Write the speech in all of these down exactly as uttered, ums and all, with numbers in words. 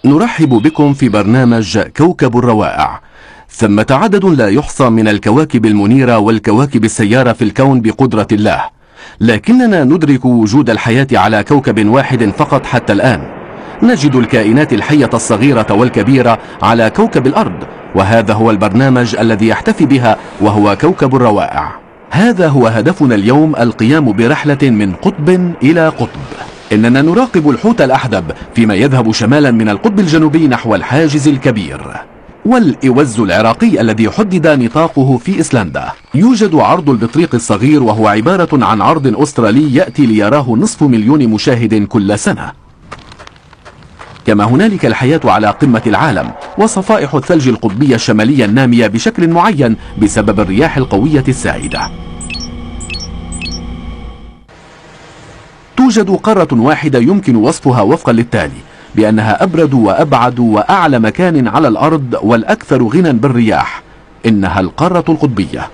نرحب بكم في برنامج كوكب الروائع. ثمة عدد لا يحصى من الكواكب المنيرة والكواكب السيارة في الكون بقدرة الله، لكننا ندرك وجود الحياة على كوكب واحد فقط حتى الآن. نجد الكائنات الحية الصغيرة والكبيرة على كوكب الأرض، وهذا هو البرنامج الذي يحتفي بها، وهو كوكب الروائع. هذا هو هدفنا اليوم، القيام برحلة من قطب إلى قطب. إننا نراقب الحوت الأحدب فيما يذهب شمالا من القطب الجنوبي نحو الحاجز الكبير، والإوز العراقي الذي حدد نطاقه في إيسلندا. يوجد عرض البطريق الصغير، وهو عبارة عن عرض أسترالي يأتي ليراه نصف مليون مشاهد كل سنة. كما هنالك الحياة على قمة العالم، وصفائح الثلج القطبية الشمالية النامية بشكل معين بسبب الرياح القوية السائدة. توجد قارة واحدة يمكن وصفها وفقا للتالي بأنها أبرد وأبعد وأعلى مكان على الأرض والأكثر غنى بالرياح، إنها القارة القطبية.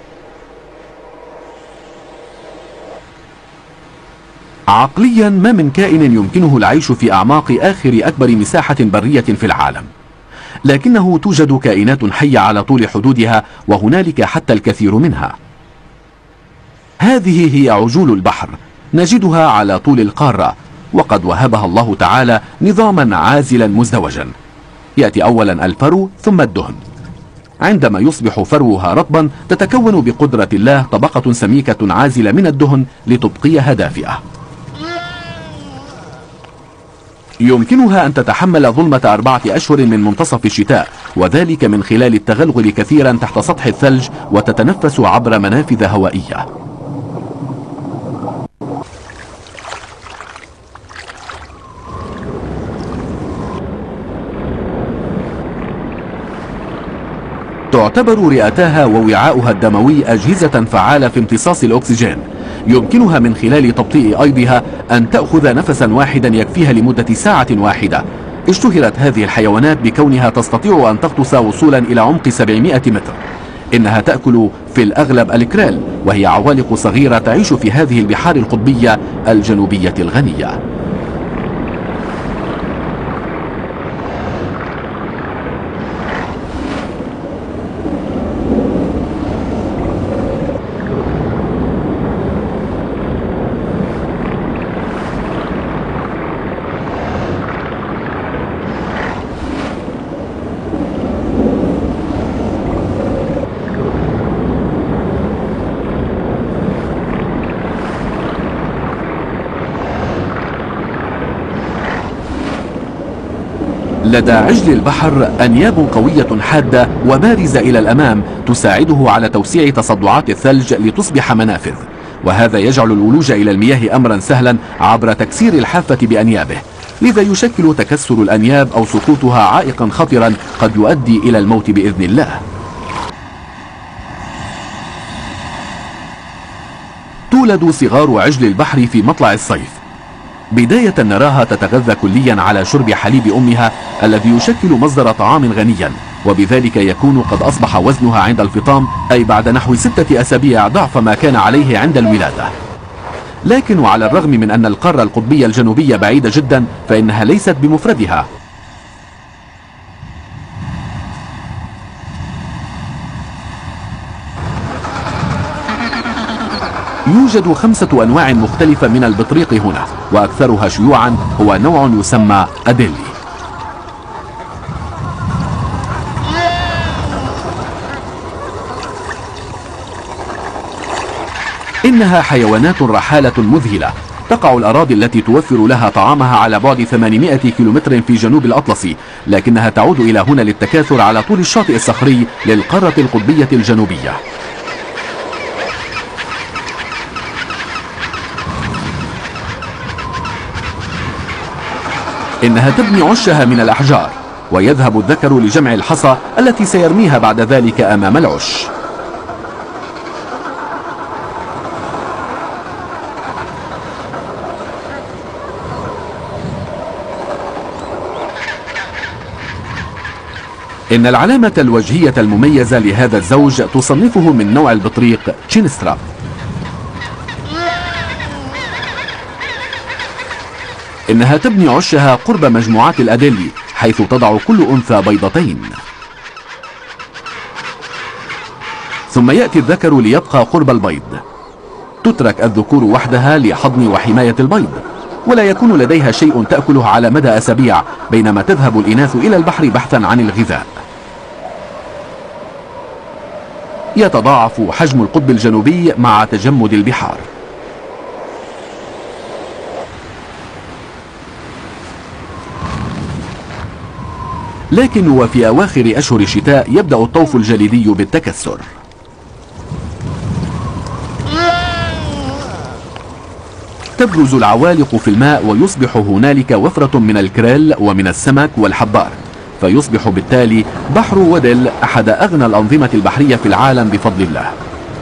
عقليا ما من كائن يمكنه العيش في أعماق آخر أكبر مساحة برية في العالم، لكنه توجد كائنات حية على طول حدودها، وهنالك حتى الكثير منها. هذه هي عجول البحر، نجدها على طول القارة، وقد وهبها الله تعالى نظاما عازلا مزدوجا. يأتي أولا الفرو ثم الدهن. عندما يصبح فروها رطبا تتكون بقدرة الله طبقة سميكة عازلة من الدهن لتبقيها دافئة. يمكنها أن تتحمل ظلمة أربعة أشهر من منتصف الشتاء، وذلك من خلال التغلغل كثيرا تحت سطح الثلج، وتتنفس عبر منافذ هوائية. تعتبر رئتاها ووعاؤها الدموي أجهزة فعالة في امتصاص الأكسجين. يمكنها من خلال تبطيء أيضها أن تأخذ نفسا واحدا يكفيها لمدة ساعة واحدة. اشتهرت هذه الحيوانات بكونها تستطيع أن تغطس وصولا إلى عمق سبعمائة متر. إنها تأكل في الأغلب الكريل، وهي عوالق صغيرة تعيش في هذه البحار القطبية الجنوبية الغنية. لدى عجل البحر أنياب قوية حادة وبارزة إلى الأمام تساعده على توسيع تصدعات الثلج لتصبح منافذ، وهذا يجعل الولوج إلى المياه أمرا سهلا عبر تكسير الحافة بأنيابه. لذا يشكل تكسر الأنياب أو سقوطها عائقا خطرا قد يؤدي إلى الموت بإذن الله. تولد صغار عجل البحر في مطلع الصيف. بداية نراها تتغذى كليا على شرب حليب أمها الذي يشكل مصدر طعام غنيا، وبذلك يكون قد أصبح وزنها عند الفطام، أي بعد نحو ستة أسابيع، ضعف ما كان عليه عند الولادة. لكن وعلى الرغم من أن القارة القطبية الجنوبية بعيدة جدا، فإنها ليست بمفردها. يوجد خمسة أنواع مختلفة من البطريق هنا، وأكثرها شيوعا هو نوع يسمى أديلي. إنها حيوانات رحالة مذهلة، تقع الأراضي التي توفر لها طعامها على بعد ثمانمائة كيلومتر في جنوب الأطلسي، لكنها تعود إلى هنا للتكاثر على طول الشاطئ الصخري للقارة القطبية الجنوبية. إنها تبني عشها من الأحجار، ويذهب الذكر لجمع الحصى التي سيرميها بعد ذلك أمام العش. إن العلامة الوجهية المميزة لهذا الزوج تصنفه من نوع البطريق تشينستراب. إنها تبني عشها قرب مجموعات الأديلي، حيث تضع كل أنثى بيضتين، ثم يأتي الذكر ليبقى قرب البيض. تترك الذكور وحدها لحضن وحماية البيض، ولا يكون لديها شيء تأكله على مدى أسابيع، بينما تذهب الإناث إلى البحر بحثا عن الغذاء. يتضاعف حجم القطب الجنوبي مع تجمد البحار. لكن وفي أواخر أشهر الشتاء يبدأ الطوف الجليدي بالتكسر. تبرز العوالق في الماء ويصبح هنالك وفرة من الكريل ومن السمك والحبار، فيصبح بالتالي بحر ودل أحد أغنى الأنظمة البحرية في العالم بفضل الله.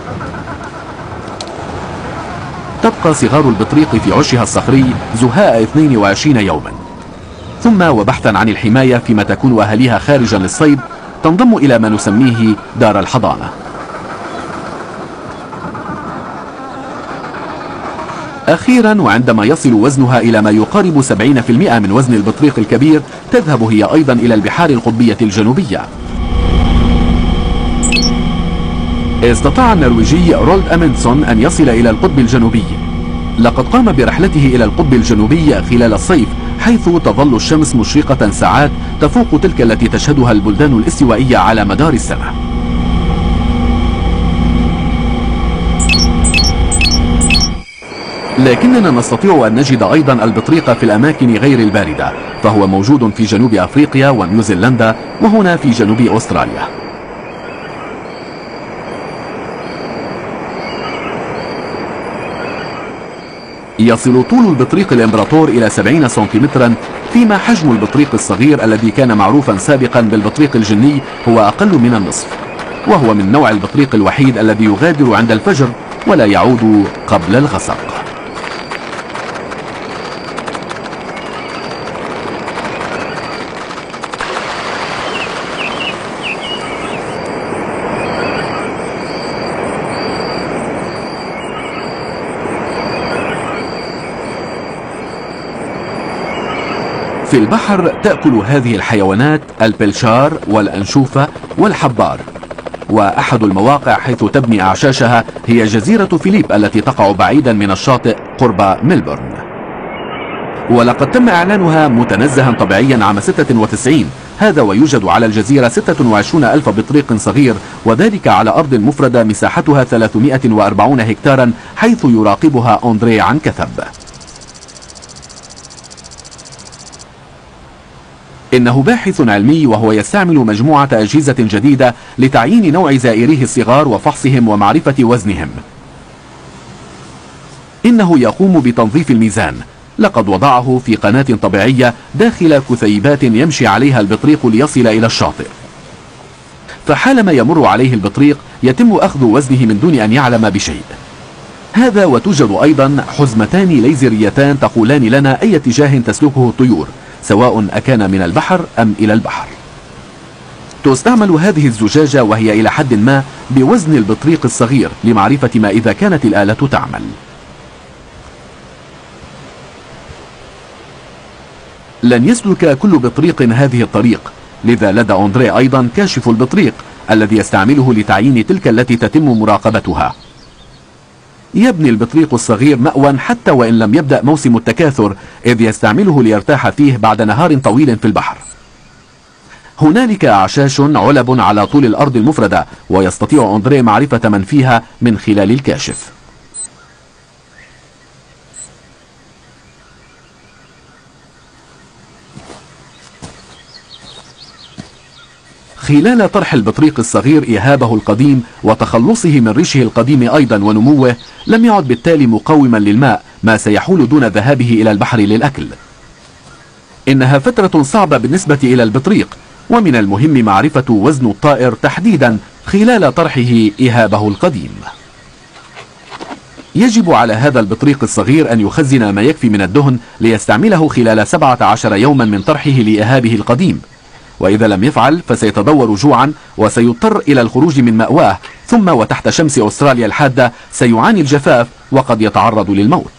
تبقى صغار البطريق في عشها الصخري زهاء اثنين وعشرين يوما، ثم وبحثا عن الحماية فيما تكون أهاليها خارجا للصيد تنضم إلى ما نسميه دار الحضانة. أخيرا وعندما يصل وزنها إلى ما يقارب سبعين بالمئة من وزن البطريق الكبير تذهب هي أيضا إلى البحار القطبية الجنوبية. استطاع النرويجي رولد أمندسون أن يصل إلى القطب الجنوبي. لقد قام برحلته إلى القطب الجنوبي خلال الصيف، حيث تظل الشمس مشرقة ساعات تفوق تلك التي تشهدها البلدان الاستوائية على مدار السنة. لكننا نستطيع أن نجد أيضا البطريق في الأماكن غير الباردة، فهو موجود في جنوب أفريقيا ونيوزيلندا وهنا في جنوب أستراليا. يصل طول البطريق الإمبراطور إلى سبعين سنتيمترا، فيما حجم البطريق الصغير الذي كان معروفا سابقا بالبطريق الجني هو أقل من النصف، وهو من نوع البطريق الوحيد الذي يغادر عند الفجر ولا يعود قبل الغسق. في البحر تأكل هذه الحيوانات البلشار والأنشوفة والحبار، وأحد المواقع حيث تبني أعشاشها هي جزيرة فيليب التي تقع بعيدا من الشاطئ قرب ميلبورن، ولقد تم إعلانها متنزها طبيعيا عام ستة وتسعين. هذا ويوجد على الجزيرة ستة وعشرين ألف بطريق صغير، وذلك على أرض مفردة مساحتها ثلاثمئة وأربعين هكتارا، حيث يراقبها أندري عن كثب. إنه باحث علمي، وهو يستعمل مجموعة أجهزة جديدة لتعيين نوع زائريه الصغار وفحصهم ومعرفة وزنهم. إنه يقوم بتنظيف الميزان. لقد وضعه في قناة طبيعية داخل كثيبات يمشي عليها البطريق ليصل إلى الشاطئ، فحالما يمر عليه البطريق يتم أخذ وزنه من دون أن يعلم بشيء. هذا وتوجد أيضا حزمتان ليزريتان تقولان لنا أي اتجاه تسلكه الطيور، سواء أكان من البحر أم إلى البحر. تستعمل هذه الزجاجة وهي إلى حد ما بوزن البطريق الصغير لمعرفة ما إذا كانت الآلة تعمل. لن يسلك كل بطريق هذه الطريق، لذا لدى أندري أيضا كاشف البطريق الذي يستعمله لتعيين تلك التي تتم مراقبتها. يبني البطريق الصغير مأوى حتى وإن لم يبدأ موسم التكاثر، إذ يستعمله ليرتاح فيه بعد نهار طويل في البحر. هنالك أعشاش علب على طول الأرض المفردة، ويستطيع أندري معرفة من فيها من خلال الكاشف. خلال طرح البطريق الصغير إهابه القديم وتخلصه من ريشه القديم أيضا ونموه، لم يعد بالتالي مقاوما للماء، ما سيحول دون ذهابه إلى البحر للأكل. إنها فترة صعبة بالنسبة إلى البطريق، ومن المهم معرفة وزن الطائر تحديدا خلال طرحه إهابه القديم. يجب على هذا البطريق الصغير أن يخزن ما يكفي من الدهن ليستعمله خلال سبعة عشر يوما من طرحه لإهابه القديم، وإذا لم يفعل فسيتدور جوعا وسيضطر إلى الخروج من مأواه، ثم وتحت شمس أستراليا الحادة سيعاني الجفاف وقد يتعرض للموت.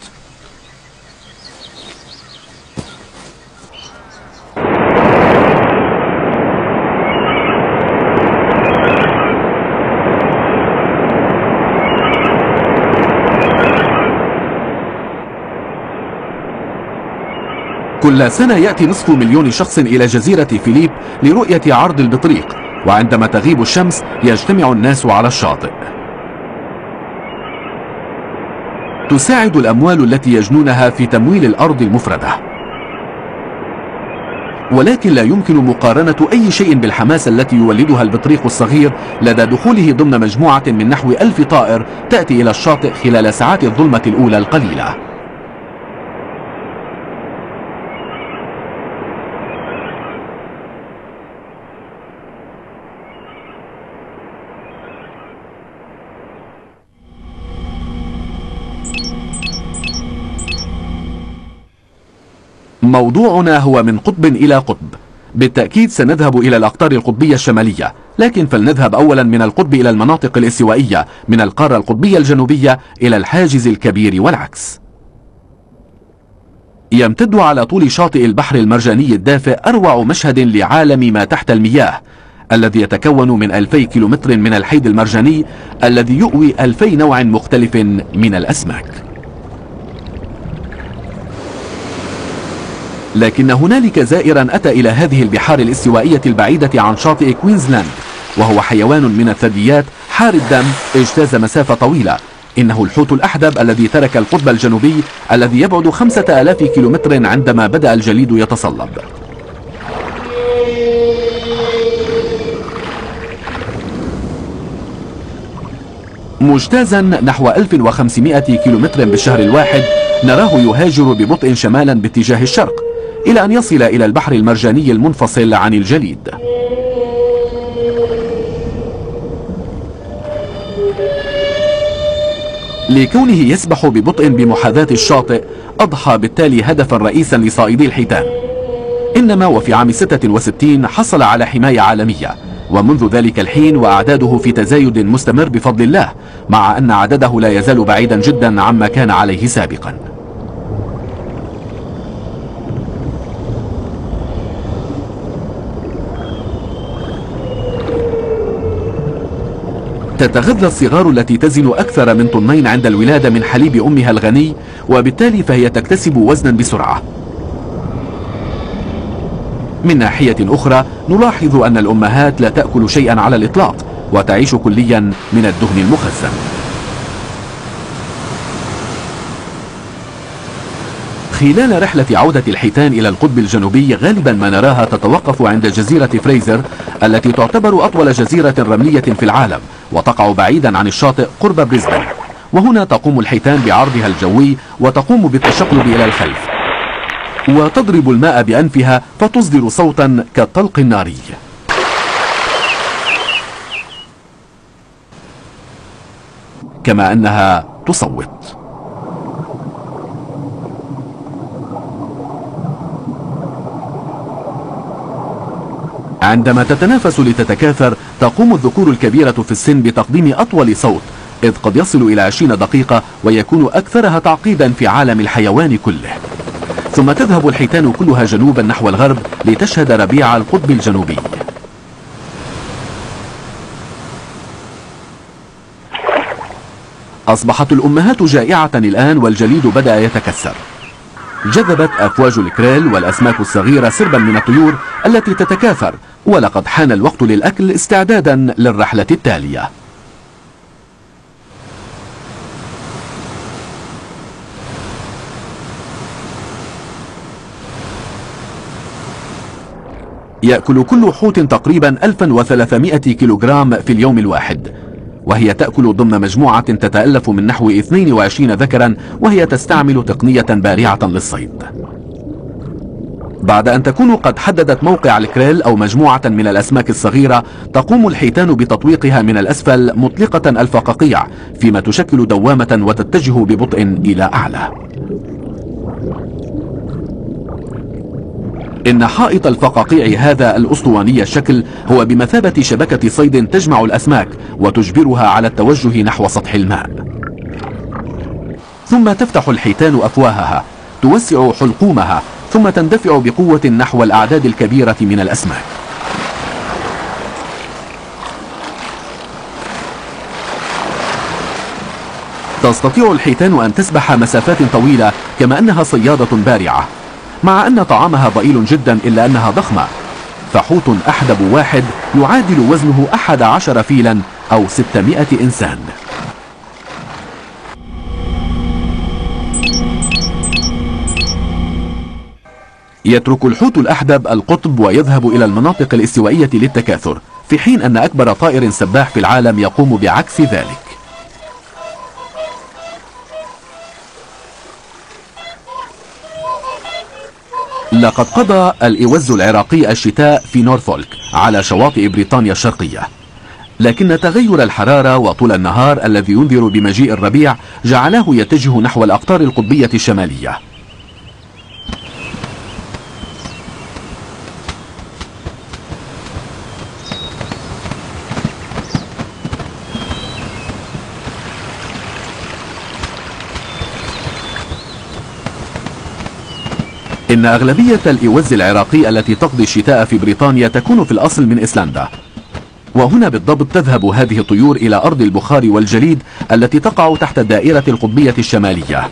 كل سنة يأتي نصف مليون شخص إلى جزيرة فيليب لرؤية عرض البطريق، وعندما تغيب الشمس يجتمع الناس على الشاطئ. تساعد الأموال التي يجنونها في تمويل الأرض المفردة، ولكن لا يمكن مقارنة أي شيء بالحماسة التي يولدها البطريق الصغير لدى دخوله ضمن مجموعة من نحو ألف طائر تأتي إلى الشاطئ خلال ساعات الظلمة الأولى القليلة. موضوعنا هو من قطب إلى قطب. بالتأكيد سنذهب إلى الأقطار القطبية الشمالية، لكن فلنذهب أولا من القطب إلى المناطق الاستوائية، من القارة القطبية الجنوبية إلى الحاجز الكبير والعكس. يمتد على طول شاطئ البحر المرجاني الدافئ أروع مشهد لعالم ما تحت المياه، الذي يتكون من ألفي كيلومتر من الحيد المرجاني الذي يؤوي ألفي نوع مختلف من الأسماك. لكن هنالك زائرا أتى إلى هذه البحار الاستوائية البعيدة عن شاطئ كوينزلاند، وهو حيوان من الثدييات حار الدم اجتاز مسافة طويلة. إنه الحوت الأحدب الذي ترك القطب الجنوبي الذي يبعد خمسة آلاف كيلومتر عندما بدأ الجليد يتصلب. مجتازا نحو ألف وخمسمائة كيلومتر بالشهر الواحد، نراه يهاجر ببطء شمالا باتجاه الشرق إلى أن يصل إلى البحر المرجاني المنفصل عن الجليد. لكونه يسبح ببطء بمحاذاة الشاطئ، أضحى بالتالي هدفا رئيسا لصائدي الحيتان. إنما وفي عام ستة وستين حصل على حماية عالمية، ومنذ ذلك الحين وأعداده في تزايد مستمر بفضل الله، مع أن عدده لا يزال بعيدا جدا عما كان عليه سابقا. تتغذى الصغار التي تزن أكثر من طنين عند الولادة من حليب أمها الغني، وبالتالي فهي تكتسب وزنا بسرعة. من ناحية أخرى نلاحظ أن الأمهات لا تأكل شيئا على الإطلاق، وتعيش كليا من الدهن المخزن. خلال رحلة عودة الحيتان إلى القطب الجنوبي غالبا ما نراها تتوقف عند جزيرة فريزر، التي تعتبر أطول جزيرة رملية في العالم، وتقع بعيدا عن الشاطئ قرب بريسبن. وهنا تقوم الحيتان بعرضها الجوي وتقوم بالتشقلب إلى الخلف، وتضرب الماء بأنفها فتصدر صوتا كالطلق الناري. كما أنها تصوت. عندما تتنافس لتتكاثر، تقوم الذكور الكبيرة في السن بتقديم أطول صوت، إذ قد يصل إلى عشرين دقيقة، ويكون أكثرها تعقيدا في عالم الحيوان كله. ثم تذهب الحيتان كلها جنوبا نحو الغرب لتشهد ربيع القطب الجنوبي. أصبحت الأمهات جائعة الآن، والجليد بدأ يتكسر. جذبت أفواج الكريل والأسماك الصغيرة سربا من الطيور التي تتكاثر، ولقد حان الوقت للأكل استعدادا للرحلة التالية. يأكل كل حوت تقريبا ألف وثلاثمائة كيلوغرام في اليوم الواحد، وهي تأكل ضمن مجموعة تتألف من نحو اثنين وعشرين ذكرا، وهي تستعمل تقنية بارعة للصيد. بعد أن تكون قد حددت موقع الكريل أو مجموعة من الأسماك الصغيرة، تقوم الحيتان بتطويقها من الأسفل مطلقة الفقاقيع، فيما تشكل دوامة وتتجه ببطء إلى أعلى. إن حائط الفقاقيع هذا الأسطواني الشكل هو بمثابة شبكة صيد تجمع الأسماك وتجبرها على التوجه نحو سطح الماء. ثم تفتح الحيتان أفواهها، توسع حلقومها، ثم تندفع بقوة نحو الأعداد الكبيرة من الأسماك. تستطيع الحيتان أن تسبح مسافات طويلة، كما أنها صيادة بارعة. مع أن طعامها ضئيل جدا إلا أنها ضخمة، فحوت أحدب واحد يعادل وزنه أحد عشر فيلا أو ستمائة إنسان. يترك الحوت الأحدب القطب ويذهب إلى المناطق الاستوائية للتكاثر، في حين أن أكبر طائر سباح في العالم يقوم بعكس ذلك. لقد قضى الإوز العراقي الشتاء في نورفولك على شواطئ بريطانيا الشرقية، لكن تغير الحرارة وطول النهار الذي ينذر بمجيء الربيع جعله يتجه نحو الأقطار القطبية الشمالية. إن أغلبية الإوز العراقي التي تقضي الشتاء في بريطانيا تكون في الأصل من إيسلندا، وهنا بالضبط تذهب هذه الطيور إلى أرض البخار والجليد التي تقع تحت الدائرة القطبية الشمالية.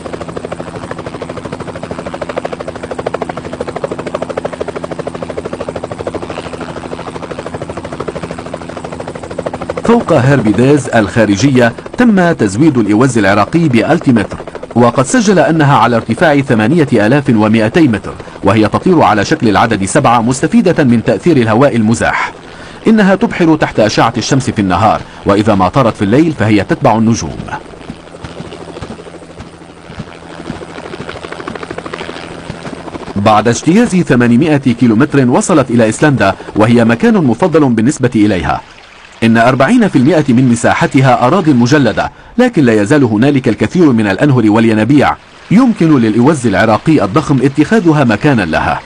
فوق هيربيديز الخارجية تم تزويد الإوز العراقي بألتيمتر، وقد سجل أنها على ارتفاع ثمانية آلاف ومئتي متر، وهي تطير على شكل العدد سبعة مستفيدة من تأثير الهواء المزاح. إنها تبحر تحت أشعة الشمس في النهار، وإذا ما طارت في الليل فهي تتبع النجوم. بعد اجتياز ثمانمائة كيلومتر وصلت إلى إيسلندا، وهي مكان مفضل بالنسبة إليها. إن أربعين بالمئة من مساحتها أراضٍ مجلدة، لكن لا يزال هنالك الكثير من الأنهر والينابيع يمكن للإوز العراقي الضخم اتخاذها مكانا لها.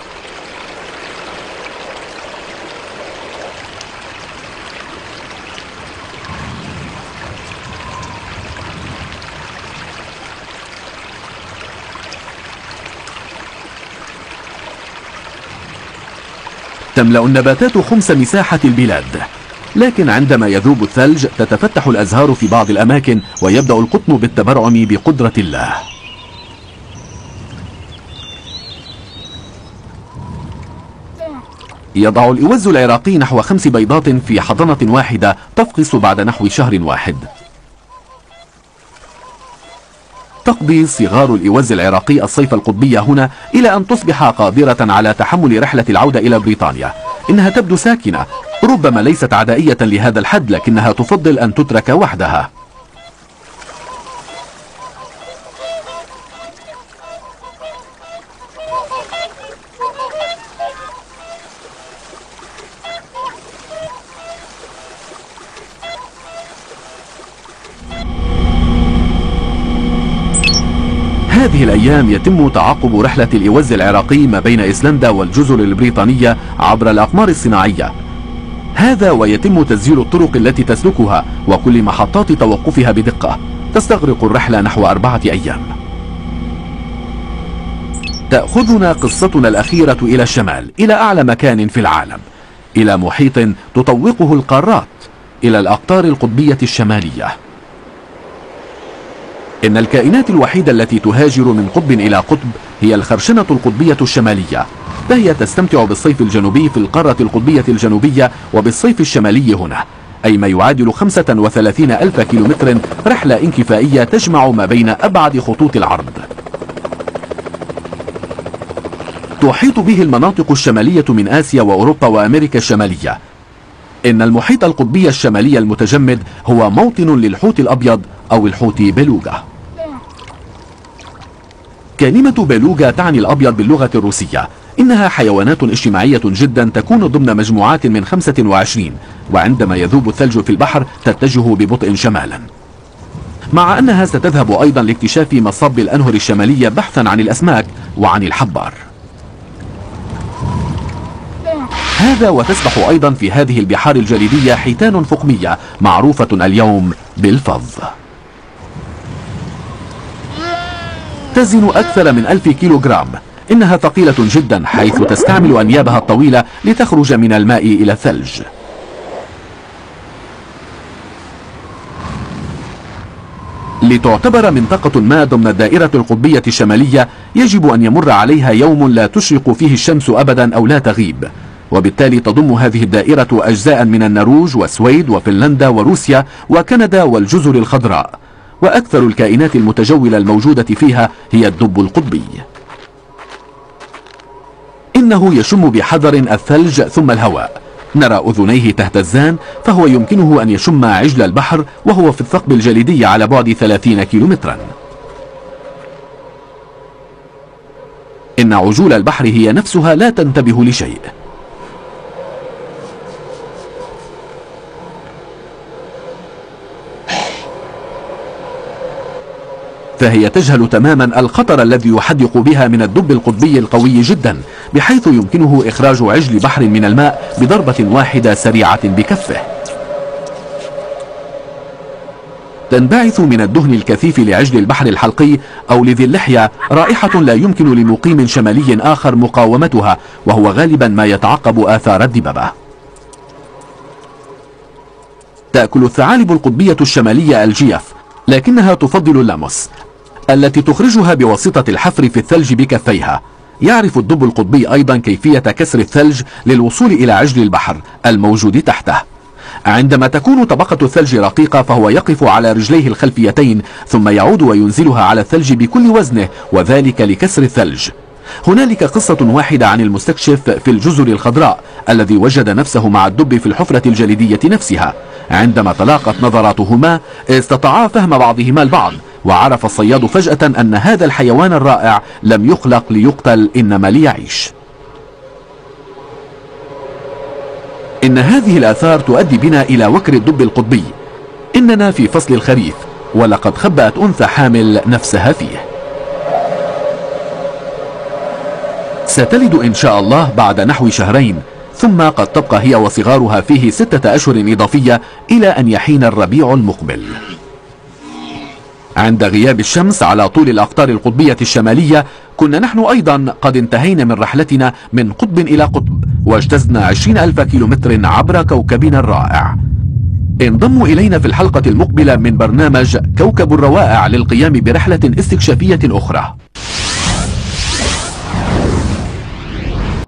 تملأ النباتات خمس مساحة البلاد، لكن عندما يذوب الثلج تتفتح الأزهار في بعض الأماكن ويبدأ القطن بالتبرعم بقدرة الله. يضع الإوز العراقي نحو خمس بيضات في حضنة واحدة تفقس بعد نحو شهر واحد. تقضي صغار الإوز العراقي الصيف القطبي هنا إلى أن تصبح قادرة على تحمل رحلة العودة إلى بريطانيا. إنها تبدو ساكنة، ربما ليست عدائية لهذا الحد، لكنها تفضل أن تترك وحدها. هذه الأيام يتم تعاقب رحلة الإوز العراقي ما بين إيسلندا والجزر البريطانية عبر الأقمار الصناعية. هذا ويتم تسجيل الطرق التي تسلكها وكل محطات توقفها بدقة. تستغرق الرحلة نحو أربعة أيام. تأخذنا قصتنا الأخيرة إلى الشمال، إلى أعلى مكان في العالم، إلى محيط تطوقه القارات، إلى الأقطار القطبية الشمالية. إن الكائنات الوحيدة التي تهاجر من قطب إلى قطب هي الخرشنة القطبية الشمالية، فهي تستمتع بالصيف الجنوبي في القارة القطبية الجنوبية وبالصيف الشمالي هنا، أي ما يعادل خمسة وثلاثين ألف كيلومتر رحلة انكفائية تجمع ما بين أبعد خطوط العرض. تحيط به المناطق الشمالية من آسيا وأوروبا وأمريكا الشمالية. إن المحيط القطبي الشمالي المتجمد هو موطن للحوت الأبيض أو الحوت بيلوجا. كلمة بيلوجا تعني الأبيض باللغة الروسية. إنها حيوانات اجتماعية جدا تكون ضمن مجموعات من خمسة وعشرين، وعندما يذوب الثلج في البحر تتجه ببطء شمالا، مع أنها ستذهب أيضا لاكتشاف مصب الأنهر الشمالية بحثا عن الأسماك وعن الحبار. هذا وتسبح أيضا في هذه البحار الجليدية حيتان فقمية معروفة اليوم بالفظ. تزن أكثر من ألف كيلوغرام. إنها ثقيلة جدا حيث تستعمل أنيابها الطويلة لتخرج من الماء إلى الثلج. لتعتبر منطقة ما ضمن الدائرة القطبية الشمالية يجب أن يمر عليها يوم لا تشرق فيه الشمس أبدا أو لا تغيب، وبالتالي تضم هذه الدائرة أجزاء من النرويج والسويد وفنلندا وروسيا وكندا والجزر الخضراء، وأكثر الكائنات المتجولة الموجودة فيها هي الدب القطبي. إنه يشم بحذر الثلج ثم الهواء، نرى أذنيه تهتزان، فهو يمكنه أن يشم عجل البحر وهو في الثقب الجليدي على بعد ثلاثين كيلومترا. إن عجول البحر هي نفسها لا تنتبه لشيء. فهي تجهل تماما الخطر الذي يحدق بها من الدب القطبي القوي جدا، بحيث يمكنه إخراج عجل بحر من الماء بضربة واحدة سريعة بكفه. تنبعث من الدهن الكثيف لعجل البحر الحلقي أو لذي اللحية رائحة لا يمكن لمقيم شمالي آخر مقاومتها، وهو غالبا ما يتعقب آثار الدببة. تأكل الثعالب القطبية الشمالية الجيف، لكنها تفضل اللاموس التي تخرجها بواسطة الحفر في الثلج بكفيها. يعرف الدب القطبي أيضا كيفية كسر الثلج للوصول إلى عجل البحر الموجود تحته. عندما تكون طبقة الثلج رقيقة فهو يقف على رجليه الخلفيتين ثم يعود وينزلها على الثلج بكل وزنه، وذلك لكسر الثلج. هنالك قصة واحدة عن المستكشف في الجزر الخضراء الذي وجد نفسه مع الدب في الحفرة الجليدية نفسها. عندما تلاقت نظراتهما استطاعا فهم بعضهما البعض، وعرف الصياد فجأة أن هذا الحيوان الرائع لم يخلق ليقتل إنما ليعيش. إن هذه الآثار تؤدي بنا إلى وكر الدب القطبي. إننا في فصل الخريف، ولقد خبأت أنثى حامل نفسها فيه. ستلد إن شاء الله بعد نحو شهرين، ثم قد تبقى هي وصغارها فيه ستة أشهر إضافية إلى أن يحين الربيع المقبل. عند غياب الشمس على طول الأقطار القطبية الشمالية كنا نحن أيضا قد انتهينا من رحلتنا من قطب إلى قطب، واجتزنا عشرين ألف كيلومتر عبر كوكبنا الرائع. انضموا إلينا في الحلقة المقبلة من برنامج كوكب الروائع للقيام برحلة استكشافية أخرى.